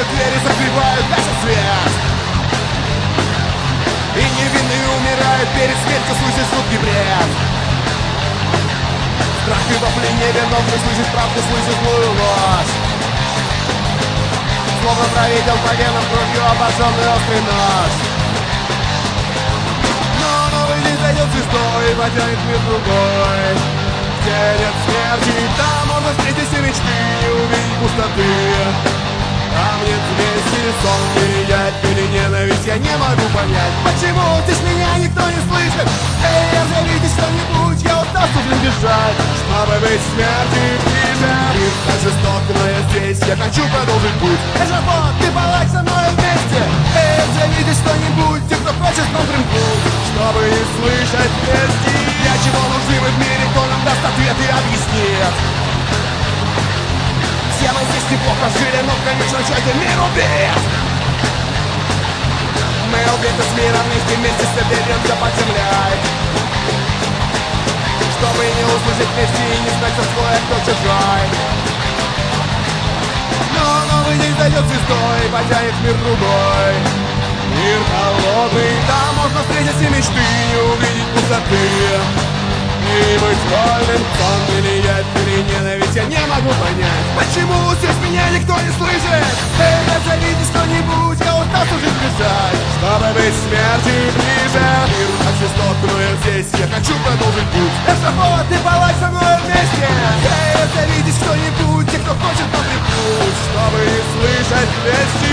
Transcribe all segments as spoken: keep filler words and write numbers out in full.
двери закрывают, гасят свет. И невинные умирают перед смертью, слышишь жуткий бред. Страх и вопли невиновных, слышишь правду, слышишь злую ложь. Словно провидел по венам кровью обожженный острый нож. Но новый день зайдет звездой и потянет мир другой, где нет смерти, там можно встретить все мечты и увидеть пустоты. Там нет вместе сон, переять или ненависть, я не могу понять, почему здесь меня никто не слышит. Эй, озовите что-нибудь, я устал уже бежать, чтобы быть смерти ближе. Мир так жесток, но я здесь, я хочу продолжить путь. Эшафот, ты палай со мной вместе. Эй, озовите что-нибудь, те, кто хочет контринпульс, чтобы не слышать вести. Для чего нужны мы в мире, кто нам даст ответ и объяснит. Все мы здесь неплохо жили, но в конечном счете мир убит. Мы убиты с миром, вместе вместе соберемся под землей, чтобы не услышать вместе и не знать, кто свой, а кто чужой. Но новый день зайдет звездой и потянет мир другой. Мир холодный, там можно встретить все мечты и увидеть пустоты. И быть вольным, сон или яд, или ненависть, я не могу понять, почему здесь меня никто не слышит. Эй, назовите что-нибудь, я устал уже бежать, чтобы быть смерти ближе. Мир так жесток, но я здесь, я хочу продолжить путь. Эшафот, ты палай со мной вместе. Эй, назовите что-нибудь, те, кто хочет поприпнуть, чтобы не слышать вести.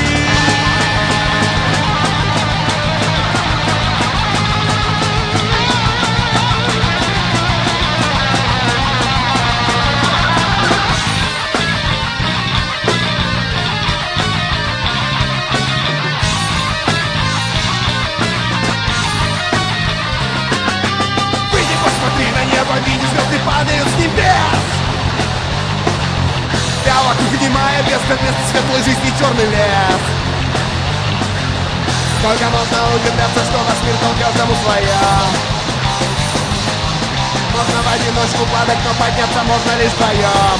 Видишь, звезды падают с небес. Да, вокруг немая бездна, вместо светлой жизни черный лес. Сколько можно удивляться, что наш мир дал каждому своя. Можно в одиночку падать, но подняться можно лишь вдвоем.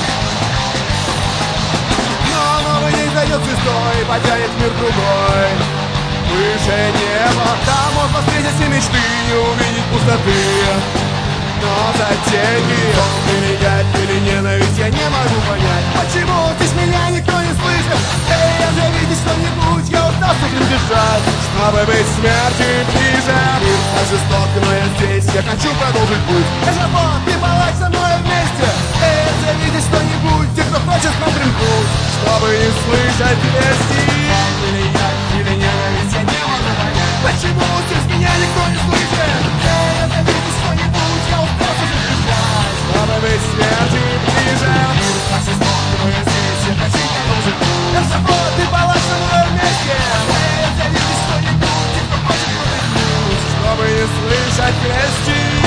Но новый день зайдет звездой и потянет мир другой. Выше неба, там можно встретить все мечты и увидеть пустоты. Но за деньги, или яд, или ненависть, я не могу понять, почему здесь меня никто не слышит. Эй, озовите что-нибудь, я устал с этим бежать, чтобы быть смерти ближе. Мир так жесток, но я здесь, я хочу продолжить путь. Эшафот, ты палай со мной вместе. Эй, озовите что-нибудь, те, кто хочет контринпульс, чтобы не слышать вести. Или яд, или ненависть, я не могу понять, почему здесь меня никто не слышит. Эй, озовите что-нибудь, я устал с этим бежать, чтобы быть смерти ближе. Мир так жесток, но я здесь, я хочу продолжить путь. Эшафот, ты палай со мной вместе. Эй, озовите что-нибудь, те, кто хочет контринпульс, чтобы не слышать вести.